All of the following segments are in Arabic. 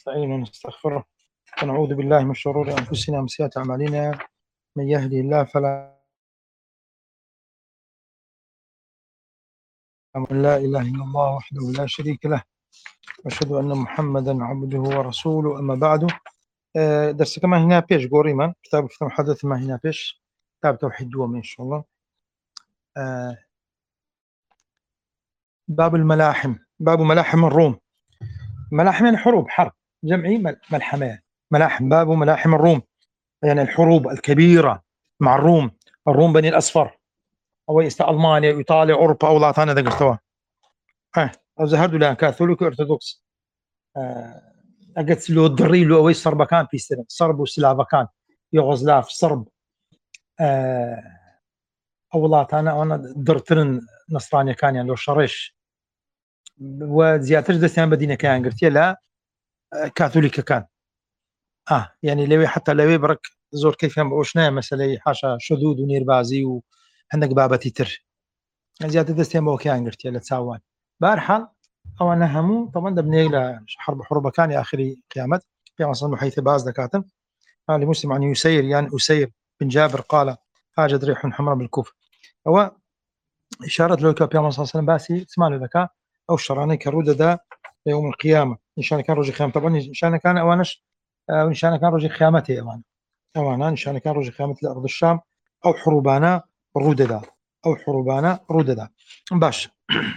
ونستعين ونستغفره ونعوذ بالله من شرور أنفسنا ومن سيئات أعمالنا. من يهدي الله فلا لا إله إلا الله وحده لا شريك له وأشهد أن محمدا عبده ورسوله. أما بعد، درس كما هنا بيش قوريما كتاب محدث ما هنا بيش كتاب توحيد دوم إن شاء الله. باب الملاحم، باب ملاحم الروم. ملاحم يعني حروب، حرب جمعي ملحمة، ملاحم. باب ملاحم الروم يعني الحروب الكبيرة مع الروم. الروم بني الأصفر أو ألمانيا إيطاليا أوروبا أو لاطانا دقرتوا أو زهردوا لها كاثوليك أرثوذكس أقت لو الضري لو أوي صربكان في السنة صرب وسلافكان يوغوسلاف صرب أو لاطانا أنا درترن نصرانيا كان يعني لو شرش وزيادة دستان بدينة كان قرتيا لا كاثوليك كان يعني لوي حتى لوي برك زور كيف هم بوشنا مسألة حاشا شذوذ ونيربازي وعندك بابتي تر زيادة دستان بو كان قرتيا لا تساوان بارحال أو أنا همو طبعا دبني إلى حرب كان يا آخر قيامة في مصر حيث باز دكاتم. قال لمسلم عن يسير يعني أسير بن جابر قال هاجت ريح حمراء بالكوفة. هو إشارة له كابي الله صلى الله عليه وسلم باسي اسمع ذكاء أو شراني كرودة دا يوم القيامة إن شاء الله كان رجل قيامة. طبعا إن شاء الله كان أوانش إن شاء الله كان رجل قيامته أوانا إن شاء الله كان رجل قيامة لأرض الشام أو حروبانا رودة أو حروبانا رودة باش.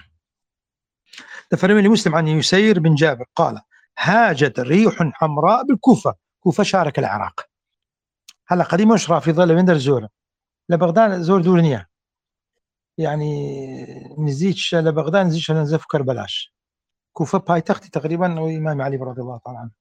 تفرمي لمسلم عن يسير بن جابر قال هاجت ريح حمراء بالكوفة. كوفة شارك العراق. هلا قديم مش رافضة لبندر زور لبغداد زور دورنيا يعني نزيدش لبغداد نزيدش نزف كربلاش. كوفة بايتختي تقريبا وإمام علي رضي الله تعالى عنه.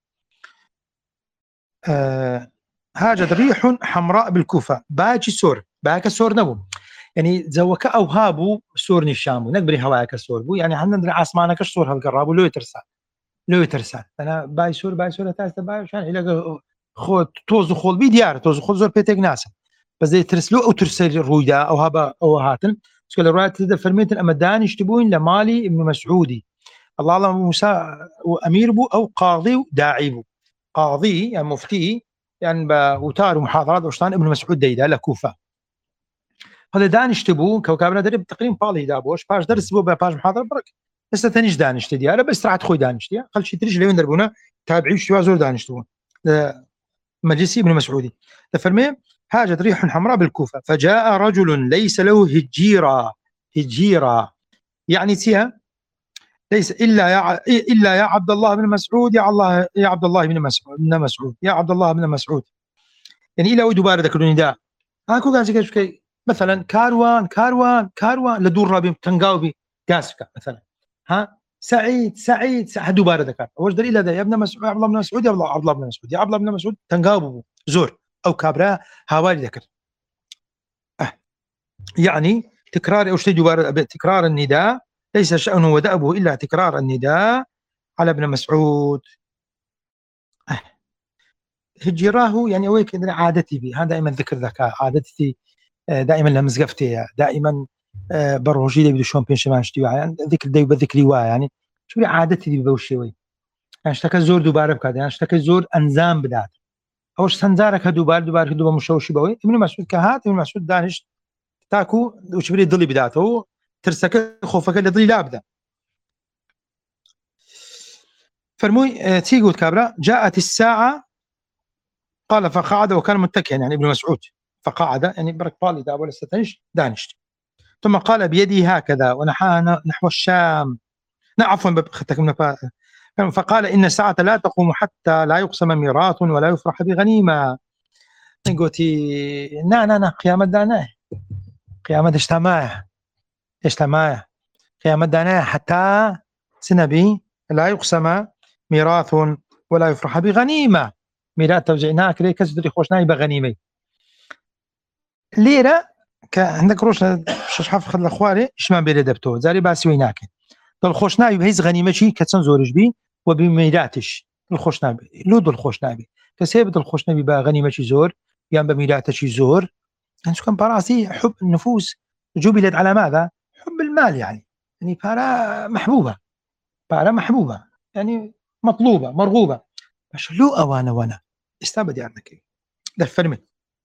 هاجت ريح حمراء بالكوفة باجي سور باك سور نبو يعني زوك أو هابو سور نشامو نقبري هواك سور بو يعني عندنا عاصمانك السور هالقرابو لو يترسل أنا باي سور تاست باي عشان إلى خود توز خول بيديار توز خول زور بيتك ناسا بس زي ترسلو أو ترسل رويدا أو هابا أو هاتن سكول الروايات تبدأ فرميتن أمدان يشتبون لمالي ابن مسعودي الله موسى وأمير بو أو قاضي داعي بو. قاضي يعني مفتي يعني بوتار ومحاضرات وشتان ابن مسعود ديدا لكوفة. هذا دانش تبو كوكبنا درب تقريبا بالي دابوش باش درس بو باش محاضرة برك بس تنيش دانش تدي أنا بس راح تخوي دانش تدي خل شيء تريش لين دربونا تابعي شو زور دانش تبون مجلسي ابن مسعودي. تفرمي هاجت ريح حمراء بالكوفة فجاء رجل ليس له هجيرة يعني تيها ليس إلا يا عبد الله بن مسعود يا عبد الله بن مسعود يا عبد الله بن مسعود يعني إلى ودبار ذكر النداء هاكو قاعد كي مثلا كاروان لدور رابي تنقاوبي قاسك مثلا سعيد دبار ذكر وش دليل هذا يا ابن مسعود يا عبد الله بن مسعود يا عبد الله بن مسعود يا عبد الله بن مسعود تنقاوبه زور أو كابرا هوالي ذكر يعني تكرار أو شيء تكرار النداء ليس شأنه ودأبه إلا تكرار النداء على ابن مسعود. هجراه يعني أويك عادتي بي هذا دائما ذكر ذكاء عادتي دائما لمزقفتي دائما بروجي لي بدو شون بين شمانشتي يعني ذكر دايما ذكري يعني شو عادتي دي بوشي وي يعني اشتكى زور دوباره بكذا يعني اشتكى زور انزام بدات اوش سنزارك دوباره مشوشي بوي ابن مسعود كهات ابن مسعود دانش تاكو وش بري ضلي بداته ترسك خوفك اللي ضلي لابده. فرموي تيقول كابرا جاءت الساعة قال فقعد وكان متكئا يعني ابن مسعود فقعد يعني برك بالي دا ولا ستنش دانشت ثم قال بيده هكذا ونحاها نحو الشام عفوا فقال إن الساعة لا تقوم حتى لا يقسم ميراث ولا يفرح بغنيمة. نقولتي نا قيامة دانا قيامة اجتماع قيامة دانا حتى سنبي لا يقسم ميراث ولا يفرح بغنيمة. ميراث توزعناها كلي كسدري خوشناي بغنيمة ليرة عندك روش شحف خد الأخواري إشمان بيردبتو زاري باسويناك دل خوشناي بهيز غنيمة شي كتسن زورج بي وبميراتش الخوشنابي لود الخوشنابي كسيبت الخوشنابي بغنيمة شي زور يعني بميراته شي زور يعني كان براسي حب النفوس جبلت على ماذا؟ حب المال يعني بارا محبوبة يعني مطلوبة مرغوبة لو أوانا وانا استبدي عنك دفرمي.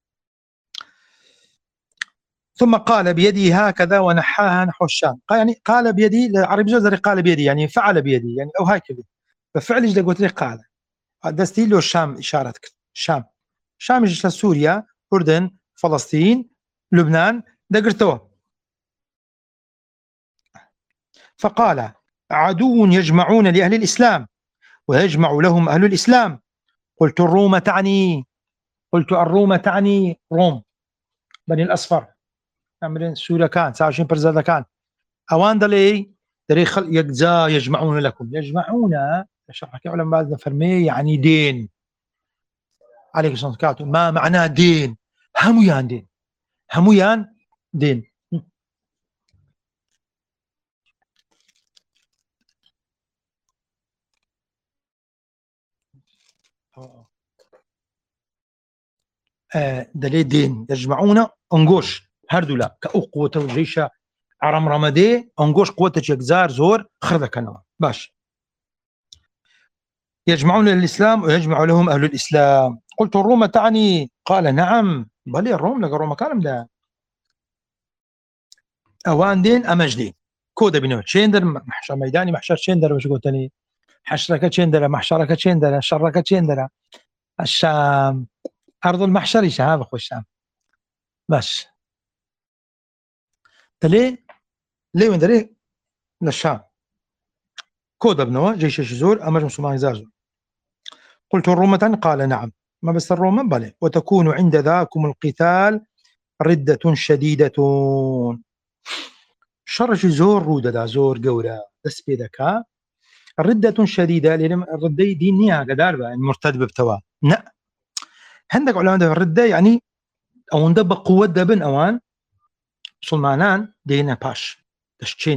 ثم قال بيدي هكذا ونحاها نحو الشام. قال يعني قال بيدي العربي زوزري قال بيدي يعني فعل بيدي يعني أو هكذا بفعل إيش قلت لي قال دستي له الشام إشارتك شام إيش سوريا أردن فلسطين لبنان دقرتوا. فقال عدو يجمعون لأهل الإسلام ويجمع لهم أهل الإسلام. قلت الروم تعني روم بني الأصفر عمرين سوريا كان 29 برزادة كان أوان دلي يجزا يجمعون لكم يجمعون شرح علماء بعض فرمي يعني دين عليك صنكاتو ما معناه دين هميان دين دلي دين يجمعون انقوش هردولا كأقوة الجيش عرم رمدي انقوش قوة يجزار زور خرده كانوا باش يجمعون الإسلام ويجمع لهم أهل الإسلام. قلت الروم تعني قال نعم بل الروم لقى روم كلام ده أوان دين أمج دين كودا بينو شيندر محشر ميداني محشر شيندر وش قلتني حشركة شيندر محشركة شيندر شركة شيندر الشام أرض المحشر شهاب أخو الشام باش تلي ليه من دري للشام كودا بنوا جيش شزور أمج مسلمان زازو. قلت الروم قال نعم ما بس الروم بلى وتكون عند ذاكم القتال ردة شديدة شرج زور رودة دا زور قورة دس بيدكا ردة شديدة لأن الردة دي نيها قدار المرتد ببتوا لا عندك علماء الردة يعني أو ندب قوة دبن أوان سلمانان دينا باش تشتين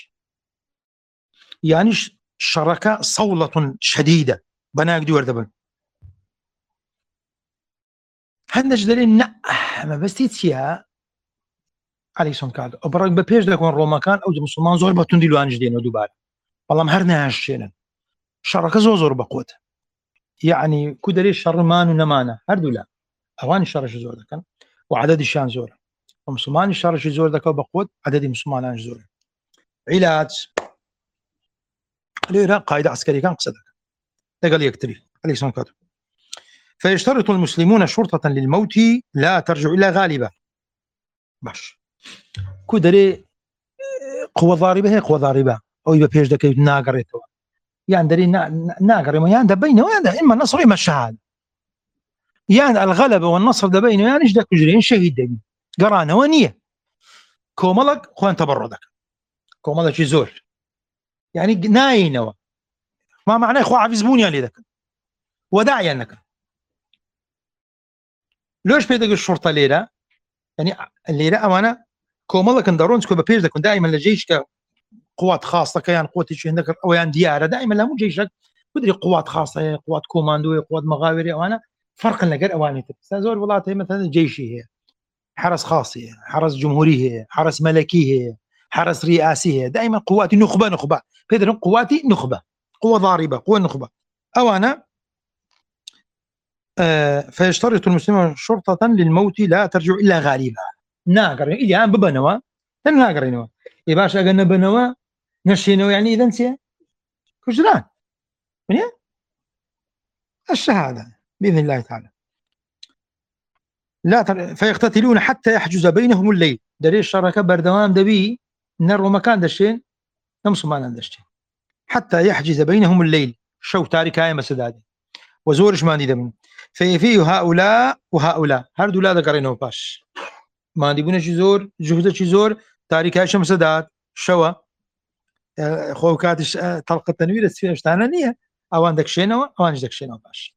يعنيش شركة صولة شديدة بناك دور دبن هندش دليل ما بس تيتيا علي سون كاد وبرك ببيج دكون روما كان او مسلمان زور بتون ديلو انجدين ودوبار والله مهرنا هالشيء شركة زور بقوة يعني كدري شرمان ونمانة هردولا اوان الشرش زور دكان وعدد الشان زور ومسلمان الشرش زور دكا بقوة عدد مسلمان انج زور علاج ليه قائد عسكري كان قصدك تقال يكتري علي سون كاد فيشترط المسلمون شرطة للموت لا ترجع إلى غالبة باش كدري قوة ضاربة هي قوة ضاربة أو يبقى بيش دكا ناقريتوا يعني دري ناقري ما يعني بينه يعني إما النصر إما الشهادة يعني الغلبة والنصر ده بينه يعني إيش دك جرين شهيد دقي قرانا ونية كوملك خوان تبردك كوملك يزور يعني ناينوا ما معناه إخوة عفزبوني على ذاك وداعي أنك لوش بيدق الشرطة ليلة يعني الليلة أمانة كوملك ندارون سكوب بيش دكون دائما لجيش قوات خاصة كيان قوات شيء عندك أو يعني ديارة دائما لا مو جيشك بدري قوات خاصة قوات كوماندو قوات مغاوري وأنا فرق لقر أواني تزور والله مثلا جيشي هي حرس خاصي حرس جمهوري هي حرس ملكي هي حرس رئاسي هي دائما قوات نخبة بيدرون قواتي نخبة قوة ضاربة قوة نخبة أوانا فيشترط المسلمون شرطة للموت لا ترجع إلا غالبا ناقر إلي أن ببنوا لن ناقرينوا إباش أقلنا بنوا نشينوا يعني إذا نسي كجران من الشهادة بإذن الله تعالى لا فيقتتلون حتى يحجز بينهم الليل دري الشركة بردوام دبي نرو مكان دشين نمسو ما ندشين حتى يحجز بينهم الليل شو تاركاية مسدادي وزورش ما ندمن فيه هؤلاء وهؤلاء هردو لا ذكرينه باش ما ندبون زور جهد زور تاركاية مسداد شوا خوكاتش طلق التنوير استفاشتانانية أو عندك شينوا أو عندك شينوا باش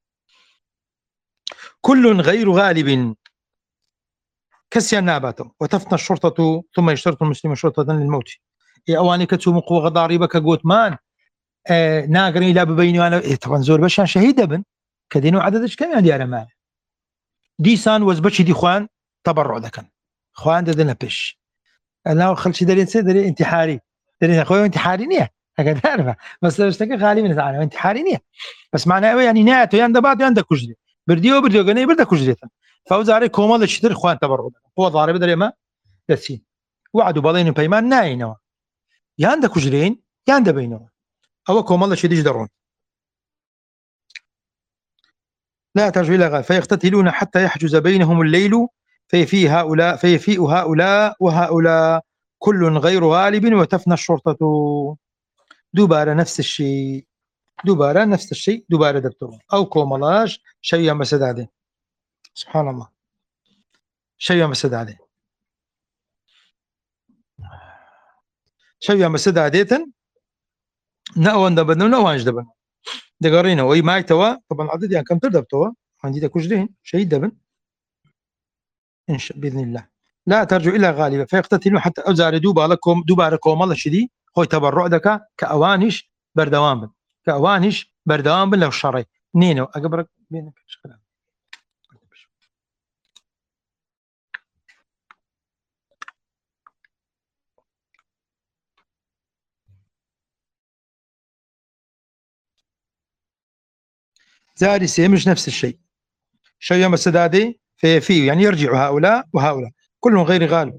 كل غير غالب كسي نابته وتفنى الشرطة ثم يشترط المسلم شرطة للموت أواني كتسوم قوة ضاربة كقوت مان ناقري لا ببيني أنا طبعا زور بشان شهيد ابن كدينو عددش كم يعني أنا مال ديسان وزبتش دي خوان تبرع ذكن خوان ددنا بش أنا خلشي دارين سي دارين انتحاري دارين أخوي انتحاري نيه تعرفها بس اشتكى خالي من العالم انت حارينيه بس معناه يعني ناتو يان دبات يان دكوجري برديو غني بردا كوجريتا فوزاري كومال الشتر خوان تبرد هو ضارب دري ما دسي وعدوا بالين بيمان ناينوا يان دكوجرين يان دبينوا او كومال شديج درون لا ترجع إلى غال فيقتتلون حتى يحجز بينهم الليل فيفيء هؤلاء وهؤلاء كل غير غالب وتفنى الشرطة دوباره نفس الشيء دوباره دكتور أو كوملاش شيء مسد عليه سبحان الله شيء مسد عليه شيء مسد عليه نأوان دبنا نأوانش دبنا دقارينا وي معي توا طبعا العدد يعني كم تردب توا عندي تكوجرين شيء دبن إن شاء بإذن الله لا ترجع إلى غالبا فيقتتلون حتى أزار دوباره كومل شدي خوي تبرع دكا كأوانش بردوام بن كأوانش بردوام بن لو شري نينو أقبرك بينك شكرا زاري سيمش نفس الشيء شيء السدادي فيه يعني يرجع هؤلاء وهؤلاء كل غير غالب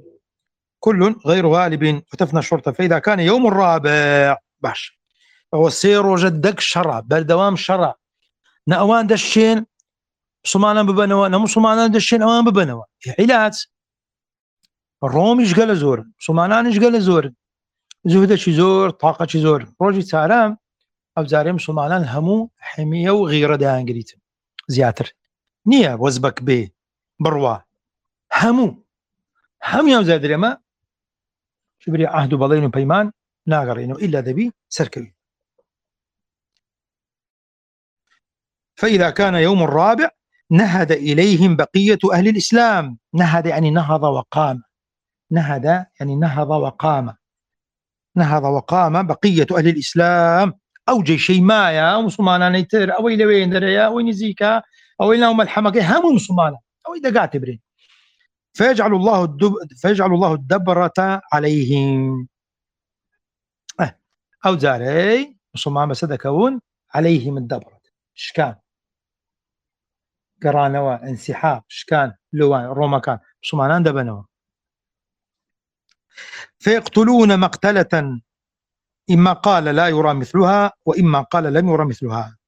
وتفنى الشرطة فإذا كان يوم الرابع باش هو السير وجدك شرع بردوام شرع نأوان دشين صمانا ببنوا نمو صمانا دشين أوان ببنوا علاج الروم يشقل زور صمانا يشقل زور زهدة زور طاقة زور روجي سارام أو زاريم صمانا همو حمية وغيرة دان قريت زياتر نية وزبك بي بروا همو يوم زادر ما شبري عهد بلين بيمان ناقرينو إلا ذبي سركوي فإذا كان يوم الرابع نهد إليهم بقية أهل الإسلام نهد يعني نهض وقام نهض وقام بقية أهل الإسلام أو جيشي مايا مسلمانا نيتر أو إلى وين دريا وين زيكا أو إلى ملحمة هم مسلمانا أو إذا قاعد تبرين فيجعل الله الدبرة عليهم أو زاري مسلمان مسدكون عليهم الدبرة شكان قرانوا انسحاب شكان لوان روما كان مسلمان دبنوا فيقتلون مقتلة إما قال لا يرى مثلها وإما قال لم يرى مثلها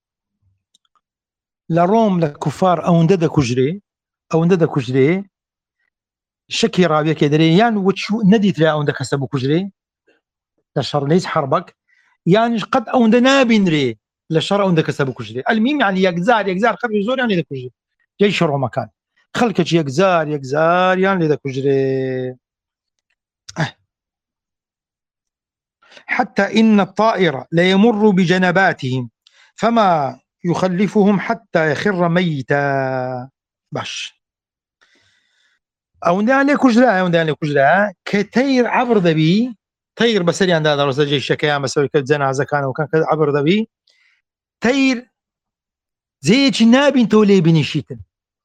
لروم لكفار أو ندد كجري شكي رابيا كدري يعني وتشو نديت لا أو كسبوا كجري لشر ليس حربك يعني قد أو نابين ري لشر أو كسبوا كجري المهم يعني يجزار خرج زور يعني ذا كجري جيش روما كان خلكش يجزار يعني ذا كجري حتى إن الطائر ليمر بجنباتهم فما يخلفهم حتى يخر ميتا باش أو نداني كجرا كتير عبر ذبي تير بسري عند هذا رسل جيش شكايا مسوي كالجنازة كان وكان عبر ذبي تير زي جنابين تولي بنشيتن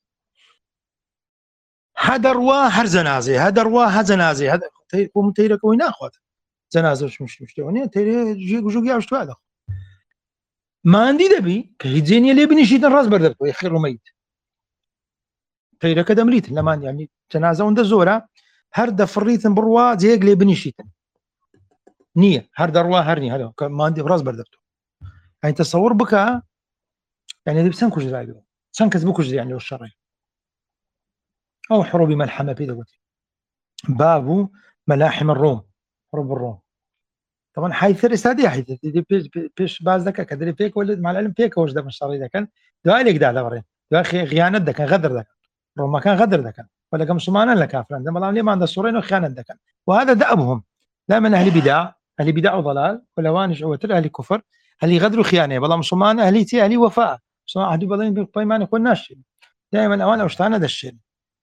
هدروا هر زنازي هذا تير قوم تيرك وين أخذ زنازة مش توني تير جوجي عشت هذا ما عندي دبي كهيدزيني اللي بنشيتن راس بردك ويخير ميت تيرا كذا مليت لما يعني جنازة وند زورا هر دفريتن بروا زي اللي بنشيتن نية هر دروا هرني هذا ما عندي راس بردك يعني تصور بك يعني دي بسنكوش زايدو سنكز بكوش يعني والشرعي أو حروب ملحمة في دوتي باب ملاحم الروم حروب الروم طبعا حيث الرسالة حيث بيش باز ذاك كدري فيك ولا مع العلم فيك وش ده من الشرعي ذا كان دوالي كده دورين دوالي خيانة ده كان غدر ده روما كان غدر ده كان ولا كم سمانا لا كافرا ده ملام ليه ما عنده الصورين وخيانة ده كان وهذا دأبهم دائما أهل بدع وضلال ولوانش وتر أهل كفر أهل غدر وخيانة والله مسلمان أهل وفاء سواء أحد بدين بيمان يكون ناشي دائما أوان أوشتانا ده الشيء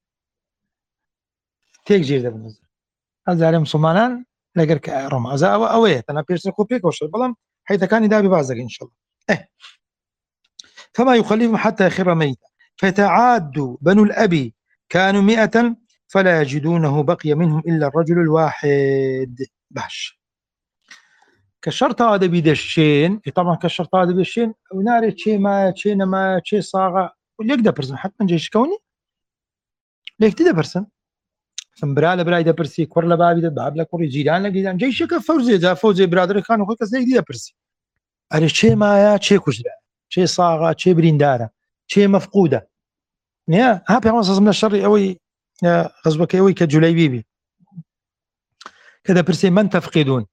تيك جير ده بالنسبة هذا عليهم مسلمان لقرك روما هذا أويه أنا بيرسلكوا بيك وشل بلام حيث كان يدابي بعضك إن شاء الله فما يخلفهم حتى يخر ميتا فتعاد بنو الأبي كانوا 100 فلا يجدونه بقي منهم إلا الرجل الواحد باش كشرط هذا بيدشين طبعا كشرط هذا بيدشين وناري شيء ما شيء نما شيء صاغة وليك ده برسن حتى جيش كوني ليك تدا برسن سمبرال براي ده برسي كورلا بابي ده باب لا كوري جيران لا جيران جيش كفوزي ذا فوزي برادر كانوا خوك زي دي برسي أري شيء ما شيء كجرا شيء صاغة شيء بريندارة شيء مفقودة نيا ها بيعمل من الشر أوي غزوك أوي كجليبيبي كذا برسي من تفقدون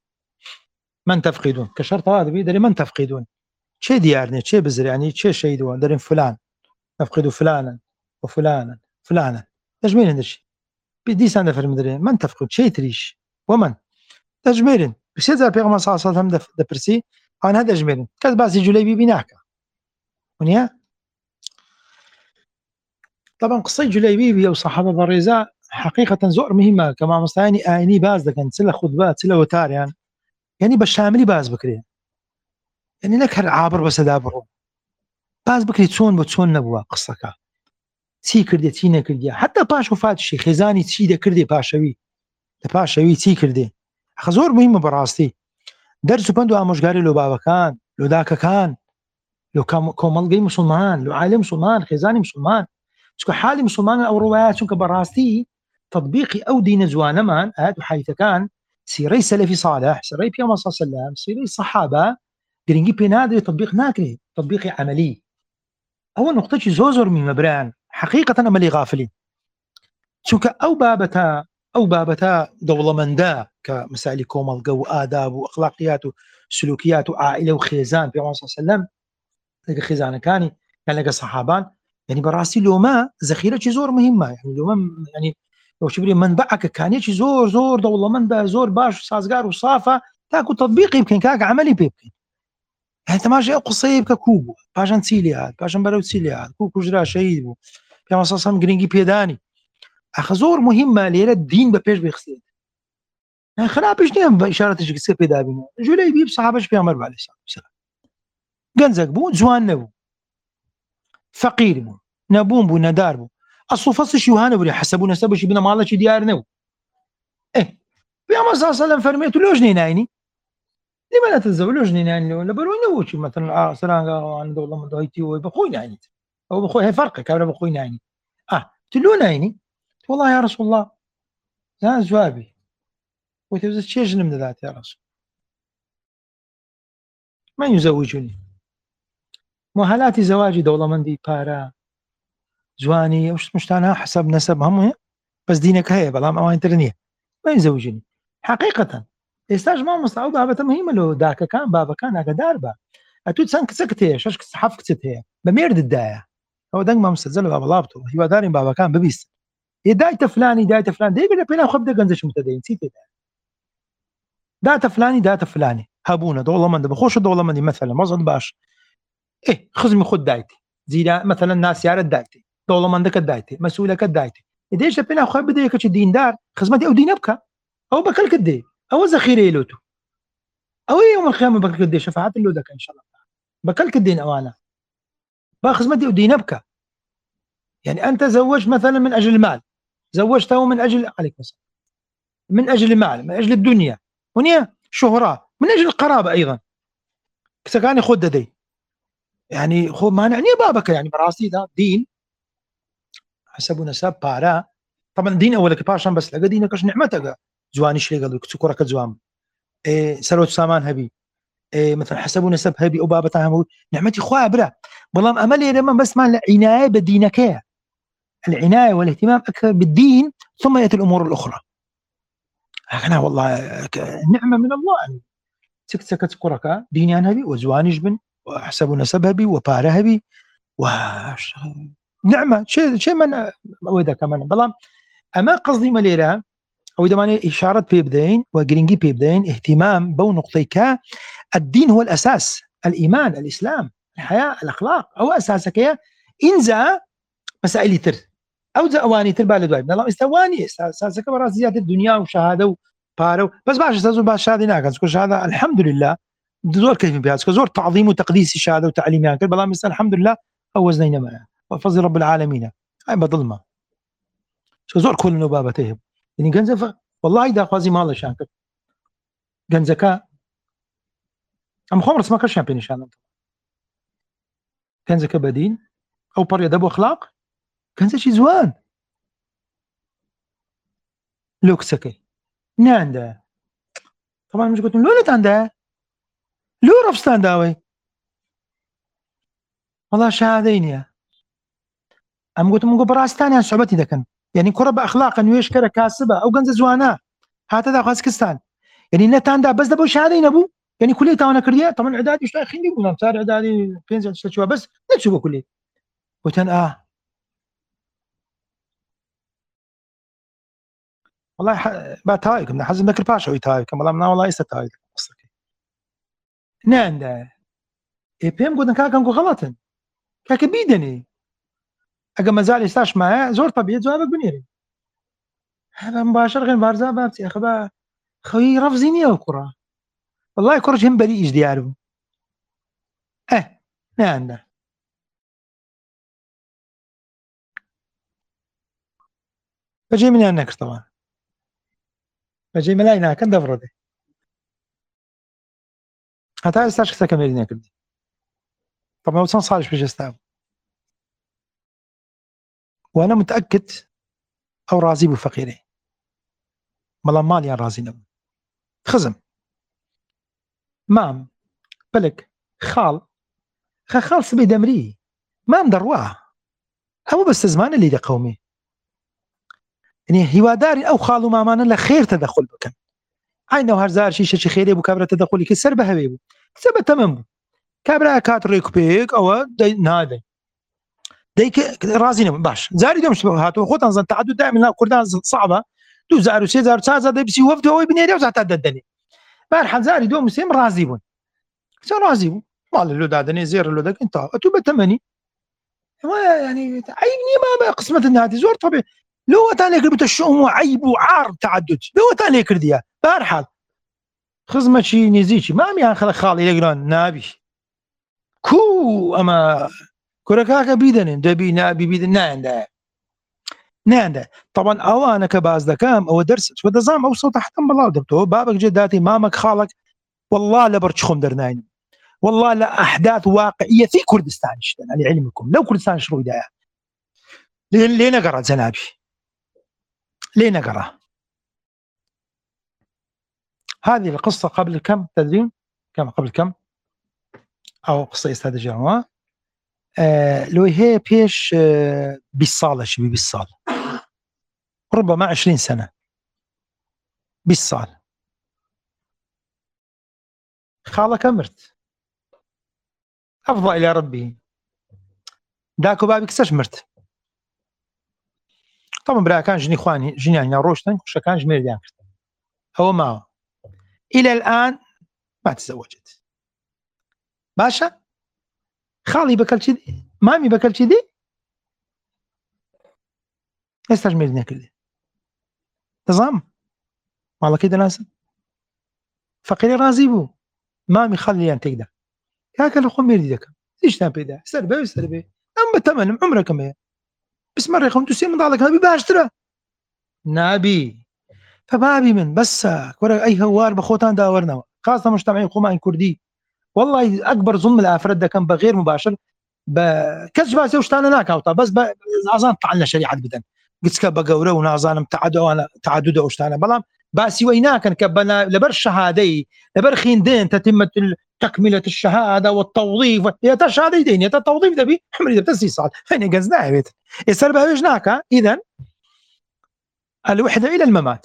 كشرط هذا بيدري من تفقدون شيء ديارني شيء بزر يعني شيء شيدون درين فلان نفقد فلانا وفلانا تجميل هندشي بدي سنة في المدري من تفقد شيء تريش ومن تجميل بس إذا بيغمر صلى الله عليه وسلم دبرسي عن هذا تجميل كذا باسي جليبي بناكا ونيا طبعا قصة جليبي وصحابة الرزاء حقيقة زور مهمة كما مستعيني آيني باز لكن سلا خطبات سلا وتار يعني بشاملي باز بكري يعني نكهر عابر بس دابرو باز بكري تسون بتسون نبوا قصة چی کردی چی نکردی حتی پاش وفاتشی خێزانی چی دەکردێ پاشەوی لە پاشەوی چی کردێ ئەخە زۆر مهمە بەڕاستی دەرس و پند و ئامۆژگاری لۆ باوەکان لۆ داکەکان لۆ کۆمەڵگەی موسڵمان لۆ عایلەی موسڵمان خێزانی موسڵمان چونکە حالی موسڵمان ئەوڕۆایە چونکە بەڕاستی تطبیقی ئەو دینە جوانەمان ئاەت و حایتەکان سیرەی سەلەفی صالح سیرەی پێغەمبەر صلی الله علیه و سلم سیرەی سەحابە گرنگی پێ نادرێت تطبیق ناکرێت تطبیقی عملی ئەوە نقطەی زۆر مهمە برایان حقيقة أملي غافلين شوك أو بابتا دولمندا كمسائل كومالغا وآداب وأخلاقيات وسلوكيات وعائلة وخيزان في عمر صلى الله عليه وسلم لقى خيزان كان لقى صحابان يعني براسي لو ما ذخيرة زور مهمة يعني لو ما يعني لو شبري منبعك كان زور دولمندا زور باش سازقار وصافة تاكو تطبيق يمكن كاك عملي بيمكن يعني تماشي قصيب ككوبو باجان تسيليات باجان برو تسيليات كوكو جرا شهيد بو بيما صاصم جرينجي بيداني أخزور مهمة ليلة الدين ببيش بيخسيد يعني خلا بيش نيم بإشارة تشكسير بيدابينا جولي بيب صحابش بيامر عليه الصلاة والسلام جنزك بو زوان نبو فقير بو نبون بو ندار بو أصو فصل شيوهان بو حسبو نسبو شي بنا مالا شي ديار نبو بيما صلى الله عليه وسلم فرميتو لوش نينايني لما لا تتزوجوا نينايني ولا بروي نوشي مثلا سرانغا عند والله من دويتي وبخوي نايني أو بخوي هي فرق كابلا بخوي نايني تلو نايني والله يا رسول الله لا جوابي وتوزت شيء من ذات يا رسول من يزوجني مؤهلات زواجي دولة مندي بارا جواني وش مشتانها حسب نسب هم بس دينك هي بلا ما انترنيه ما يزوجني حقيقة استاج ما مستعود بابا مهمة لو داك كان بابا كان هكا داربا اتود سانك سكتيه شاش حف كتيه بميرد الداية هو دنگ ما مستزل بابا لابتو هو دارين بابا كان ببيست دايت فلان دايت فلان دايما بينا خبدا جنزش متدين نسيت داتا فلاني هابونا دولة من بخوش دولة من مثلا مزد باش خزمي خد دايتي زيدا مثلا ناس يارد دايتي دولة من دك دايتي مسؤولك دايتي إديش بينا خو بده يكش الدين دار خزمتي أو دين أبكى أو بكل كدي أو ذخيرة لوتو أو يوم القيامة بكل كدي شفاعات له دك إن شاء الله بكل كدين أوانا بخزمتي أو دين أبكى يعني أنت زوجت مثلا من أجل المال زوجته من أجل عليك مثلا من أجل المال من أجل الدنيا ونيا شهرة من أجل القرابة أيضا كسكاني خد دي يعني خو ما نعني بابك يعني براسي ده دين حسب نسب بارا طبعا دين أولك باشان بس لقى دينك نعمتك زواني شيء قالوا كسكرك زوام سلوت سامان هبي مثلا حسب نسب هبي أو بابتها هم نعمتي خواه برا والله أملي لما بس ما العناية بدينك العناية والاهتمام أكثر بالدين ثم يأتي الأمور الأخرى أنا والله نعمة من الله يعني سكت كركا ديني أنا هبي وزواني جبن وحسب نسب هبي وباره هبي نعمة شيء من وإذا كمان بلام أما قصدي مليرة أو إذا ماني إشارة بيبدين وجرينجي بيبدين اهتمام بو نقطيك الدين هو الأساس الإيمان الإسلام الحياة الأخلاق أو أساسك يا إنزا مسائل تر أو زواني تر بالدواي من الله استواني أساسك براس زيادة الدنيا وشهادة وبارو بس باش استاذ باش شهادة ناقص كل شهادة الحمد لله زور كيف بياس كزور تعظيم وتقديس الشهادة وتعليم يعني بلا مثال الحمد لله هو زنينا معه وفضل رب العالمين هاي بظلمه شو زور كل نبابته يعني جنزة والله إذا قازي مال شانك جنزكا ئەم خۆم ڕسمەکەشیان پێ نیشانم کەنجەکە بەدین ئەو پەڕێ دەبوو ئەخلاق کەنجێکی جوان لۆ کچەکەی ناندا طبعا مش گوتم لۆ لەتاندا لۆ ڕەفستان داوەی وەڵا شادەی نییە ئەم گوتم گۆ بەڕاستانیان سوحبەتی دەکەن یعنی کوڕە بە ئەخلاقە نوێژکەرە کاسبە ئەو گەنجە جوانە هاتە داخواست کستان یعنی نەتاندا بەس دەبەوە شادەی نەبوو یعنی کولێ تاوانە کردیە طبعا عدادی شتای خینی بوونم چار عدادی 5 شتە بەس نەچوو بە کولێ گوتن والله با تاوایکم حەزم نەکرد پاشەوەی تاوایکەم بەڵام ناوەڵای ئێستا تاوای قسەکەی ناندا پێم گوتن کاکەم گۆ غەڵەتن کاکە بیدەنێ ئەگە مەزال ئێستاش مایە زۆر تەبیعی جوابێک بنێرێ هەم باشە ڕێن بارزا بابچی ئەخبا خەوی ڕەفزی نییە و کوڕە والله کوڕش هەم بەری ئیش دیار بوو ناندا بەجێ منیان نەکردەوە بەجێ مەلای ناکەن دەبڕێ هەتا ئێستاش قسەکە مێری نەکردی طبعا چەند ساڵیش پێش ئێستا بوو وأنا متأكد أو راضي بفقيره بەڵام ماڵیان ڕازی نەبوو خزم مام بلك خاڵ سبەی دەمری مام دەڕوا هەموو بەستە زمانە لێ دەقەومێ يعني هیواداری ئەو خاڵ و مامانە لە خێر تەدەخل بکەن عینەوە هەرزار شیشەی خێرێ بوو کابرا تەدەخلی کرد سەر بە هەوێ بوو کچە بە تەمەم بوو کابرا کات ڕێکوپێک ئەوە نادەی دەیکە ڕازی نەبوو باش جاری دەمش هاتووە خۆتان زەن تعدد دائما لا کوردان صعبە 2000 3000 دەبسی وەفدەوەی بنێرێ و زاتە دەدەنێ بەرحەل جاری دوم سێم ڕازی بوون کچە ڕازی بوو ماڵ لۆ دادەنێ زێر لۆ دەکەن تا ئەتوو بە تەمەنی يعني عيب نيما قسمة النادي زور طبيعي لو تاني كربت الشؤم وعيب وعار تعدد لو تاني كرديا بارحال خزمة شي نزيشي ما ميان خالي يقران نابي كو اما كوركاكا بيدن دبي نابي بيدن ناندا طبعا اوانا كباز دكام او درس ودزام او صوت حتى بالله دبتو بابك جداتي مامك خالك والله لبرشخم درناين والله لا احداث واقعيه في كردستان لعلمكم لو كردستان شروع دايا ليه نقرا زنابي ليه نقرا هذه القصه قبل كم تدرين قبل كم او قصه استاذ جامعه لو هي بيش بالصاله شبي بالصال ربما 20 سنه بالصال خالك مرت أفضى إلى ربه داكو بابي كساش مرت طبعا برا كان جني خواني جنيان روشتن كوشا كان جميل ديان كرتن هو معه إلى الآن ما تزوجت باشا خالي بكل كذي مامي بكل كذي استاج جميل ديان كذي نظام والله كده ناس فقيري رازي بو مامي خلي أن تقدر كاكا لخو ميردي دكا ليش تنبيدا سربي أم بتمن عمرك ما بس مرة يخون تسير مضالك نبي باشترى نبي فبابي من بس كورا أي هوار بخوتان داورنا خاصة مجتمعين قومان كردي والله أكبر ظلم الأفراد ده كان بغير مباشر بكذب باسي وشتانا ناكاوطا بس عزان طعنا شريعة بدن قلت بقورة ونازان تعدد وشتانا بلام باسي ويناكن كبنا لبر شهادي لبر خيندين تتمة تكملة الشهادة والتوظيف يا تشهادة دين يا توظيف دبي حمري دب تسيصال فين قزنا بيت يسر بهجناك إذن الوحدة إلى الممات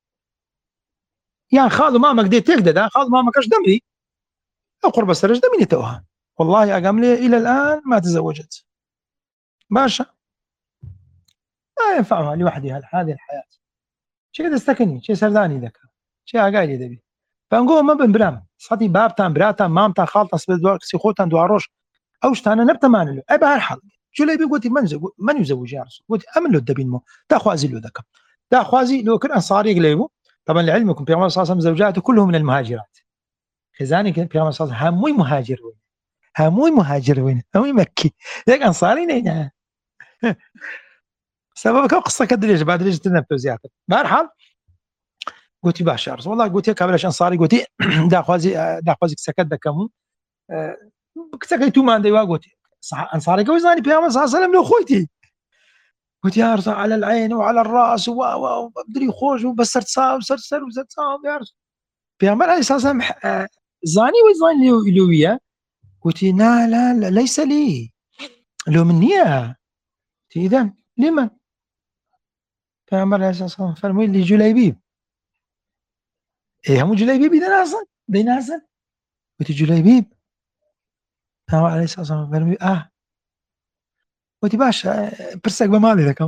يعني خالو مامك دي تقدر خالو مامك اش دمري أقرب السرج دمني توها والله أقام لي إلى الآن ما تزوجت باشا لا ينفعها لوحدي هذه الحياة شيء دستكني شيء سرداني ذاك شيء عقايلي دبي فنقول ما بنبرام صدي بابتان براتان مامتان خالتان سبدوار سيخوتان دواروش أوشتانا نبتمان له أي بهالحال شو اللي بيقولي من يزوج يا رسول قلت أمن له الدبين مو تاخوازي له ذاك تاخوازي لو كان أنصاري يقلبوا طبعا لعلمكم في عمر صلى الله عليه وسلم زوجاته كلهم من المهاجرات خزاني كان في عمر صلى الله عليه وسلم هموي مهاجر هموي مكي ذاك أنصاري نينا سببك قصة كدريج بعد ليش تنفذ زيادة بهالحال قوتي باشا يا رسول الله قوتي كابلاش انصاري قوتي داخوازي سكت دكمو سكيتو ما عندي قوتي صح انصاري قوزاني بيامر صلى الله عليه وسلم لو خويتي قلت يا رسول على العين وعلى الراس وبدري خوش وبصرت صاب وصرت صاب يا رسول بيامر عليه الصلاه والسلام زاني وزاني لويا قلت لا ليس لي لو مني اذا لمن بيامر عليه الصلاه والسلام فرمي لي جليبيب هم جليبيب دي ناسا قلت جليبيب بيامر عليه الصلاه والسلام فرمي قلت باشا برسك بمالي لكم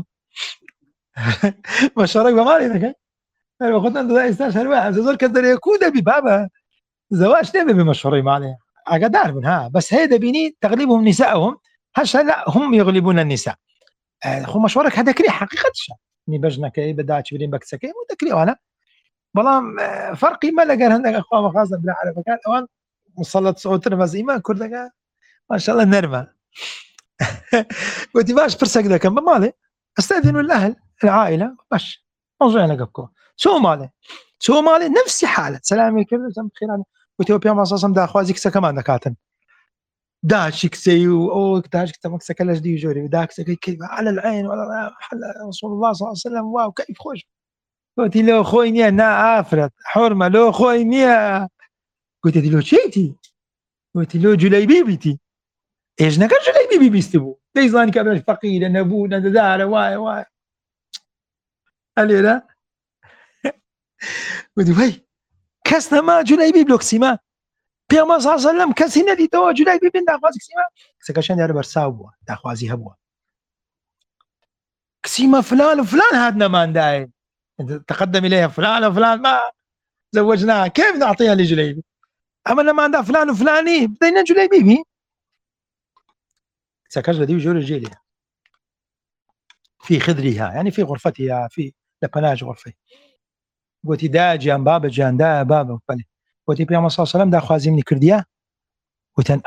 مشارك بمالي لكم خدنا انت استاش الواحد زول كدر يكون ببابا زواج نبي بمشهورين معنا أقدر منها بس هيدا بيني تغلبهم نسائهم هش لا هم يغلبون النساء خو مشورك هذا كري حقيقة الشيء ني بجنا كي بدات شبرين بكسكي وذكري وانا بلام فرقي ما لقى عندك اخوة خاصة بلا على مكان اوان مسلط صوت بس ما كل ما شاء الله نرمى قلت باش برسك ذا كم مالي استاذنوا الاهل العائله باش موضوعنا قبكم سو مالي نفس حاله سلام عليكم بخير قلت له بيام اساسا دا خوازيك كمان دكاتن داشك سيو او داشك تمك سكلش دي جوري داك كيف على العين ولا رسول الله صلى الله عليه وسلم واو كيف خوش قلت له خويني انا افرت حرمه لو خويني قلت له شيتي قلت له جليبيبتي ايش نكر جليبيبي بيستبو ديزان كابل فقير نبو ندار واي قال لي لا قلت وي كسنا ما جليبيب لوكسيما بيامر صلى الله عليه وسلم كسينا دي تو جليبيب داخوازي كسيما سكشان دار برساو داخوازي هبوا كسيما فلان وفلان هادنا ما نداي تقدم اليها فلان وفلان ما زوجناها كيف نعطيها لجليبي اما لما عندها فلان وفلاني بدينا جليبيبي سكش دي جول الجيلي في خدرها يعني في غرفتها في لبناج غرفه قلت دا جان بابا جان دا بابا قلت بيامر صلى الله عليه وسلم دا خوازي مني كرديا قلت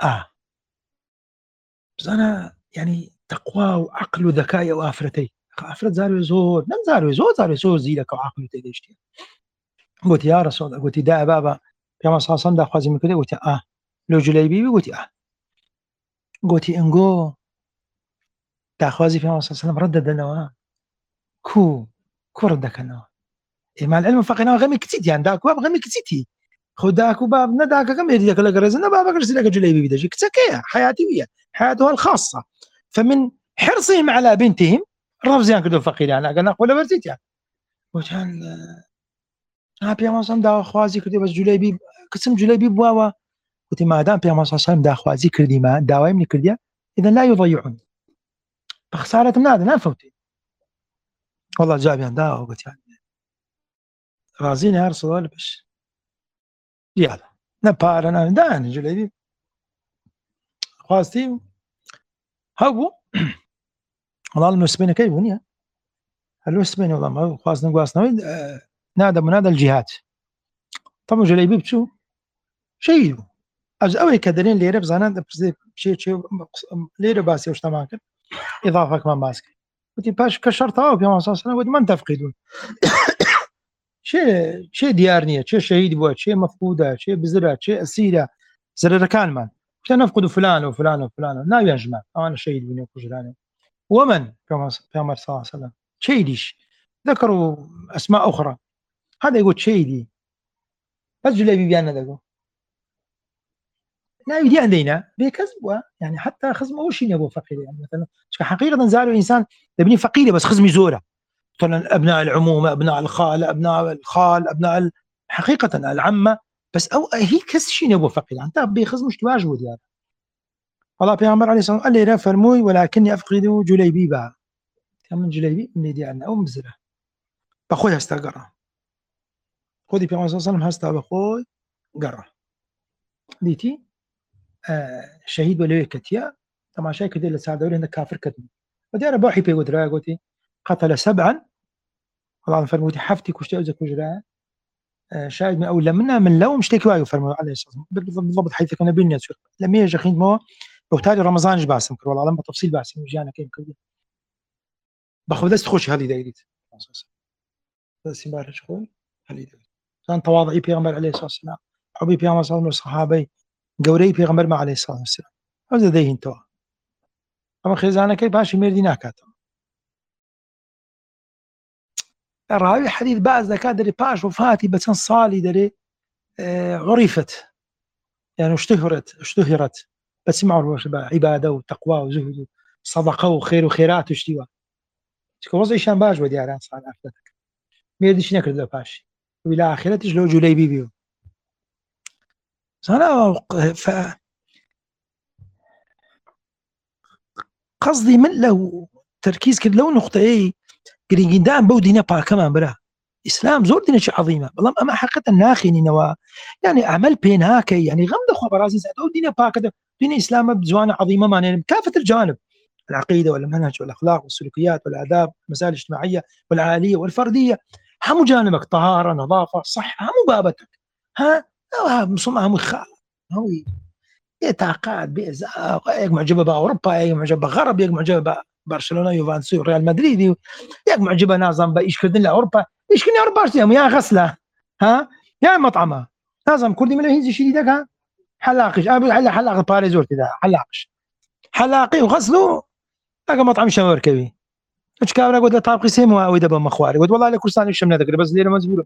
بس انا يعني تقوى وعقل وذكاء وافرتي افرت زارو زور نم زارو زور زيلك وعقل تدشتي قلت يا رسول الله قلت دا بابا بيامر صلى الله عليه وسلم دا خوازي مني كرديا قلت لو جليبي قلت قلت انقو دا خوازي بيامر صلى الله عليه وسلم ردد النواه كو ردك النواه مع العلم فقنا غمي كتيت يعني داك باب غمي كتيتي خداك وباب نداك كم يديك لك رزنا بابك رسلك جليبي بدجي كتكيا حياتي حياتها الخاصة فمن حرصهم على بنتهم رفزيان كدو فقير يعني قلنا ولا برزيت يعني وكان بيامر صلى الله خوازي كدو بس جليبي قسم جليبي بواوا قلت ما دام بيامر صلى الله عليه وسلم دا خوازي كردي ما داوي من كرديا اذا لا يضيعون بخسارة من هذا لا فوتي والله جاب يعني دا قلت يعني رازين يا رسول الله بس يلا نبارنا دان جليبي خواستي هاو والله المسلمين كيف ونيا المسلمين والله ما خواستنا قواصنا نادى منادى الجهات طبعا جليبي بشو شيء از اوي كدرين ليره بزانا شيء ليره باسي وش تماكن اضافه كمان ماسك قلت باش كشرطه وبيوم صلى الله عليه وسلم ما تفقدون شيء ديارنية شيء شهيد بوات شيء مفقودة شيء بزرات شيء أسيرة زرر كان مان مش نفقد فلان وفلان وفلان لا يا جماعة أنا شهيد بني وكجراني ومن كما صلى الله عليه وسلم شهيديش ذكروا أسماء أخرى هذا يقول شهيدي بس جلبي بيانا ذاكو لا يدي عندنا بكذبوا يعني حتى خصمه وش يبغى فقير يعني مثلا حقيقة زاروا إنسان تبني فقيرة بس خصمي زورة مثلا ابناء العمومه ابناء ابناء حقيقه العمه بس او هي كس شيء نبو فقير انت بيخز مش واجود يعني الله بيغمر عليه الصلاه والسلام قال لي فرموي ولكني افقد جليبي با كم جليبي من دي عندنا او مزره بخوي هستقرا خذي بيغمر صلى الله عليه وسلم هستا بخوي قرا ديتي شهيد ولا كتيا طبعا شيء كده اللي ساعدوا لنا كافر كتب ودي انا بوحي بي ودرا قلتي قتل 7 الله فرموتي حفتي كشتي أوزك وجراء شاهد من أول لمنا من لو مشتكي وايو فرمو عليه الصلاة والسلام بالضبط حيث كنا بيني أسوق لما يجي خيند مو وبالتالي رمضان إيش باسم كر والله لما تفصيل باسم جانا كيف كذي بخو دست خوش هذه دايريت بس يبارك خوي هذه دايريت كان تواضعي پیغمبر عليه الصلاة والسلام حبي پیغمبر صلى الله عليه وسلم صحابي گەورەی پیغمبر ما عليه الصلاة والسلام ئەو دەدەهینتەوە ئەمە خێزانەکەی پاشی مێردی ناکاتەوە ڕاوی حەدیث باز دەکات دەرێ پاش وفاتی بە چەند ساڵی دەرێ عرفت يعني اشتهرت بس معروف بعبادة وتقوى وزهد وصدقة وخير وخيرات وشتيوا وضعيشان باش ودياران صار عفتك ميرديش نكرد لو باش وإلى آخرتش لو جليبي بيو أنا قصدي من له تركيز كده لو نقطة إيه قريقين دائم بودينا با كمان برا إسلام زور دينا شيء عظيمة والله أما حقيقة ناخيني نوا يعني عمل بين هاكي يعني غمض أخوة برازي سعدو دينا با كده دين إسلام بزوانة عظيمة معنى كافة الجوانب العقيدة والمنهج والأخلاق والسلوكيات والآداب والمسائل الاجتماعية والعالية والفردية هم جانبك طهارة نظافة صح هم بابتك ها مصمم هم هو يتعقد بإزاق يك معجبة بأوروبا يك معجبة بغرب يك معجبة برشلونة يوفنتوس ريال مدريد يك معجبة نظام بإيش كردن لأوروبا إيش كني أوروبا يا غسلة ها يا مطعمة نظام كردي من هيزي شديدك ها حلاقش حلاق باريزور كذا حلاقي وغسلوا لقى مطعم شمركبي ايش كابرا قلت له طابقي سيمو او دبا مخواري قلت والله لكرسان الشمنا ذكر بس ليره مزبوله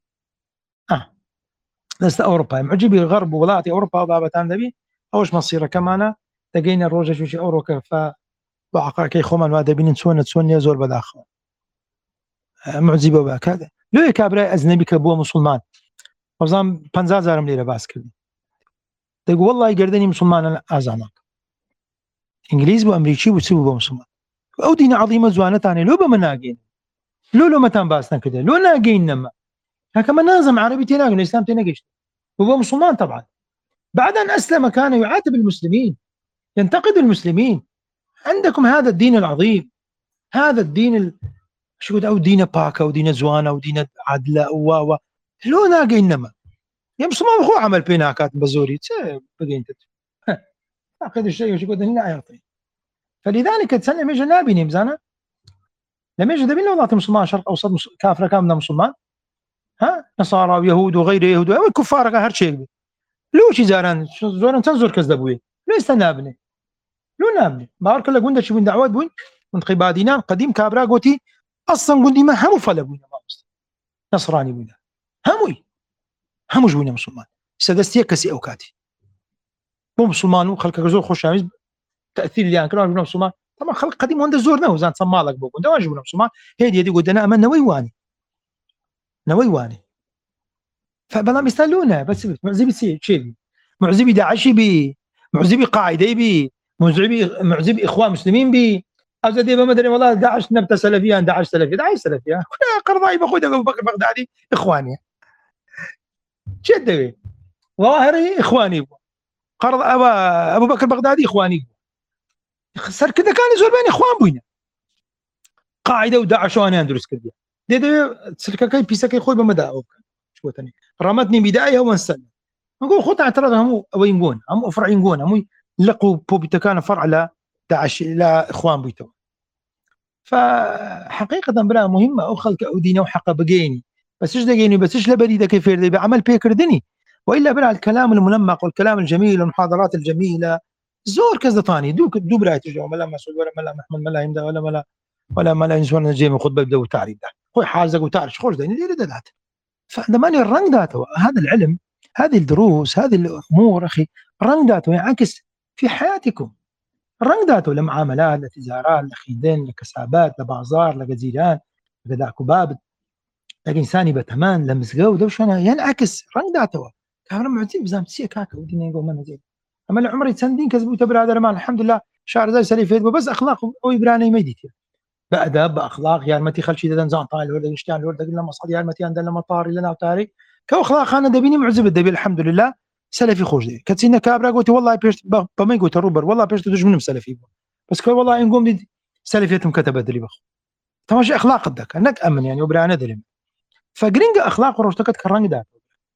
لست اوروبا معجبي الغرب وولاتي اوروبا بابتان دبي اوش مصيره كمان لقينا الروجه شي اورو كفا باقا كي خومن وادبين نسون زور بداخل معجبه بك هذا لو كابرا اجنبي كبو مسلمان وزام 50000 ليره باس كردي تقول والله يقردني مسلمان ازانك انجليزي وامريكي وسبوا مسلمان او دين عظيمه زوانتاني لو بمناقين لو متان باسنا كده لو ناقين نما هكا منازم عربي تناقل الاسلام تناقش هو مسلمان طبعا بعد ان اسلم كان يعاتب المسلمين ينتقد المسلمين عندكم هذا الدين العظيم هذا الدين شو او دين باكا ودين زوانه ودين عدله و لو ناقين نما يا مسلمان هو عمل بيناكات بزوري بقي انت اخذ الشيء وش قلت هنا يعطي فلذلك تسلم يجي نابي مزانا لما يجي دبين لو مسلمان شرق اوسط كافر كامل مسلمان ها نصارى ويهود وغير يهود والكفار هر شيء لو شي زاران زوران تنزور كذبوي ليس نابني لو نابني بارك الله قلنا شو من دعوات بوين من قبادينا قديم كابرا قوتي اصلا قلنا ما هم فلبوين ما نصراني بوين هموي جوين مسلمان سدستي كسي اوكاتي مو مسلمان وخلك زور خوش عايز تاثير اللي انكروا جونا مسلمان طبعا خلق قديم وند زورنا وزان صمالك بوكو ده جونا مسلمان هي قلت انا امن نوي واني فبلا مثالونا بس معزبي شيء معزبي داعشي بي معزبي قاعدي بي معزبي اخوان مسلمين بي ازدي ما ادري والله داعش نبت سلفيا داعش سلفيا قرضاي باخذ ابو بكر بغدادي اخواني شدوي ظاهري اخواني قرض ابو بكر بغدادي اخواني صار كذا كان يزول بين اخوان بوينا قاعده وداعش وانا اندرس كذا دي سلكاي بيسكاي خوي بمدى شو ثاني رمتني بدايه وانسلم نقول خط اعتراض هم وينقون هم فرع ينقون هم لقوا بوبيتا كان فرع لا داعش لا اخوان بيتو فحقيقه بلا مهمه او خلق اودينا وحق بقيني بس ايش دقيني بس ايش لبريده كيف يرضي بعمل بيكردني والا بلا الكلام المنمق والكلام الجميل والمحاضرات الجميله زور كذا ثاني دو برايت جو ملا مسؤول ولا ملا محمد ملا يمدا ولا ملا ينسون جيم خطبه بدو تعريف ده خوي حازق وتعرش خوش ديني دير دلات فعندما الرنج داته هذا العلم هذه الدروس هذه الامور اخي الرنج داته ينعكس في حياتكم الرنج داته لمعاملات لتجارات لخيدين لكسابات لبازار لجزيران لقداء كباب لإنساني بتمان لمسقو دوش أنا ينعكس رنج داته كان معتين بزام سيك هاك ودينا يقول ما نزيد أما العمري تسندين كذبوا تبر هذا المال الحمد لله شعر زي سليفيت بس أخلاق ويبراني ميديت بأدب بأخلاق يعني متي خلشي دان زان طال ولا يشتغل ولا قلنا مصعد يعني متي عندنا مطار لنا وتاري كأخلاق أنا دبيني معزب الدبي الحمد لله سلفي خوش دي كتسينا كابرا قلت والله بيرت بما قلت روبر والله بيرت دوج منهم سلفي بس كل والله إن قوم دي سلفيتهم كتبت لي بخ تماشي أخلاق الدك أنك أمن يعني وبرانا دلم فجرينج أخلاق وروشتكت كرنج ده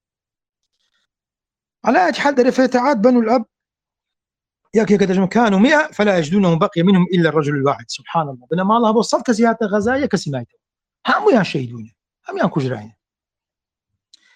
على أي حال رفيتعات بنو الأب ياك كذا كانوا 100 فلا يجدونهم بقي منهم إلا الرجل الواحد سبحان الله بينما الله وصف كسيات غزايا كسمايته هم يا شيدون هم يا كجراين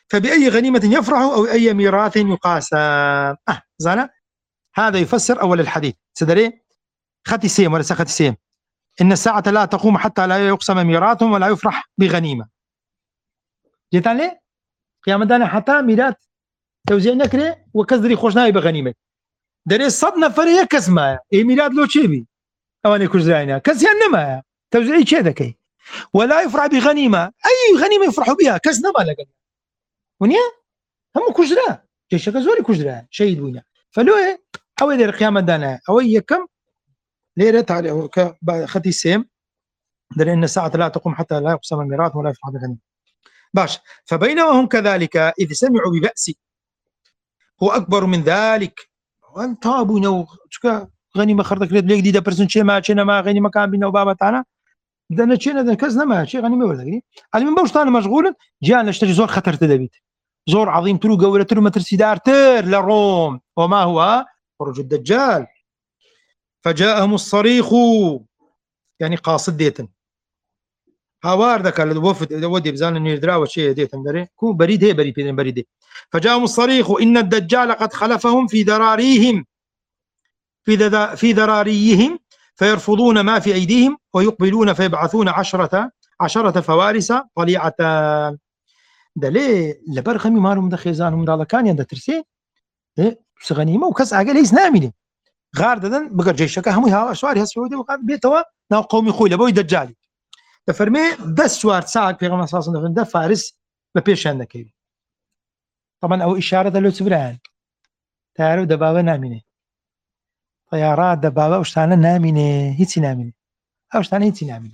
فبأي غنيمة يفرح أو أي ميراث يقاسم. زانا هذا يفسر أول الحديث سدري ختي سيم ولا سختي سيم إن الساعة لا تقوم حتى لا يقسم ميراث ولا يفرح بغنيمة. جيت عليه قيام دانا حتى ميراث توزيع نكره وكزري خوشناي بغنيمة دري صد نفر يكس ما إيه ميراث لو تشيبي أواني كوزراينا كز ينما توزيعي كذا كي ولا يفرح بغنيمة أي غنيمة يفرحوا بها كز نما لقى ونيا هم كوزرا جيش كزوري كوزرا شيء دوينا فلو إيه أو إذا قيام دانا أو يكم ليرة تعالى ختي سيم دري إن الساعة لا تقوم حتى لا يقسم الميراث ولا يفرح بغنيمة. باش فبينما هم كذلك إذ سمعوا ببأس هو أكبر من ذلك وأنت أبونا غنيمة خردك ليك جديدة برسن شيء ما شيء ما غنيمة كان بينا وبابا تاعنا بدنا شيء ندن كزنا ما شيء غنيمة ولا غني على من بوش تانا مشغول جانا نشتري زور خطر تدبيت زور عظيم تلو قولة تلو متر سيدار تر للروم وما هو خروج الدجال. فجاءهم الصريخ يعني قاصد ديتن هوار ذاك الوفد ودي بزان انه يدراو شيء ديتن دري كو بريد هي بريد فجاءهم الصريخ ان الدجال قد خلفهم في ذراريهم في ذراريهم فيرفضون ما في أيديهم ويقبلون فيبعثون عشرة فوارس طليعة دلي لبرخمي مارهم دخيزانهم دالا كان يندا ترسي سغنيمة وكس عقل ليس نامني غار ددن بقى جيشك هم ها سواري هسعودي وقال بيتوا ناو قومي خوي لبوي دجالي تفرمي ده سوار ساق في غمس أصلا ده فارس ببيش عندك طبعا أو إشارة لو تبران تعرف دبابة نامني طيارات دبابة وشتانا نامنة هيتي نامنة أو شتانا هيتي نامنة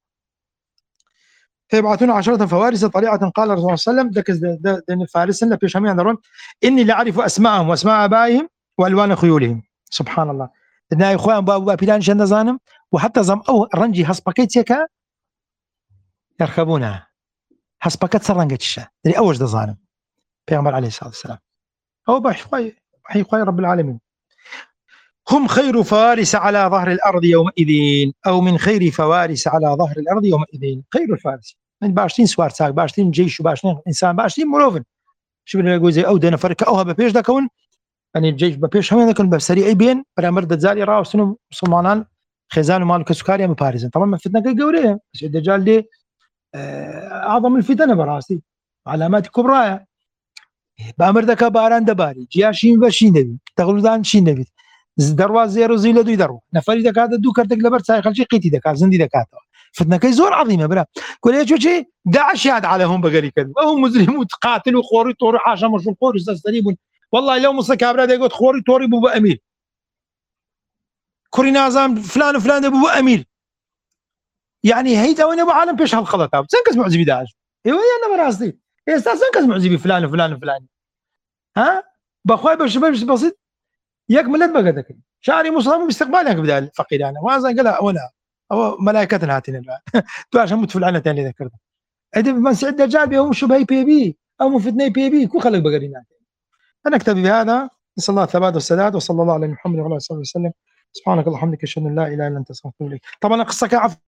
فيبعثون 10 فوارس طليعة. قال الرسول صلى الله عليه وسلم دكز فارس لبيش هم يندرون إني لأعرف أسماءهم وأسماء آبائهم وألوان خيولهم. سبحان الله إنها يا إخوان بابا بيلان شند زانم وحتى زم أو رنجي هسبكيت يكا يركبونها هسبكت سرنجت الشا اللي أوج ده زانم بيغمر عليه الصلاة والسلام أو بحي رب العالمين. هم خير فارس على ظهر الأرض يومئذ أو من خير فوارس على ظهر الأرض يومئذ. خير الفارس من باشتين سوار ساق باشتين جيش وباشتين إنسان باشتين مروفن شو بنقول زي أو دنا فرق أوها ببيش ده كون يعني الجيش ببيش هم ذاك بسريع بين برامر دجال راو سنو مسلمانان خزان ومالك سكاريا بباريس طبعا فتنة كجورية بس الدجال دي أعظم الفتنة براسي علامات كبرى بأمر ذاك باران دباري جياشين بشين دبي تغلودان شين دبي دروازه زيرو زيله دوی درو نفری دکات دو کرتک لبر سایخل شي قيتي دکات زندي دکات فتنه كي زور عظيمه برا كل شيء داعش ياد عليهم بقري كذا وهم مجرمون قاتلوا خوري طور حاشا مش خوري استريبون والله لو مصكابرا ديقول خوري طوري بو امير كوري نظام فلان وفلان ابو امير يعني هيدا وين ابو عالم بيش هالخلطه سنكس معزبي داعش ايوه انا براسي استاذ سنكس معزبي فلان وفلان وفلان ها بخوي باش بسيط ياك ملت بقدك شعري مصاب باستقبالك بدال فقير انا وازا قال ولا او ملائكه هاتين تو عشان متفل عنها ثاني ذكرت ادي من سعد الدجال بهم شبهي بي بي او مفتني بي بي كو خلق بقرينا. انا اكتفي بهذا نسال الله الثبات والسداد وصلى الله على محمد وعلى اله وصحبه وسلم. سبحانك اللهم وبحمدك اشهد ان لا اله الا انت استغفرك. طبعا قصه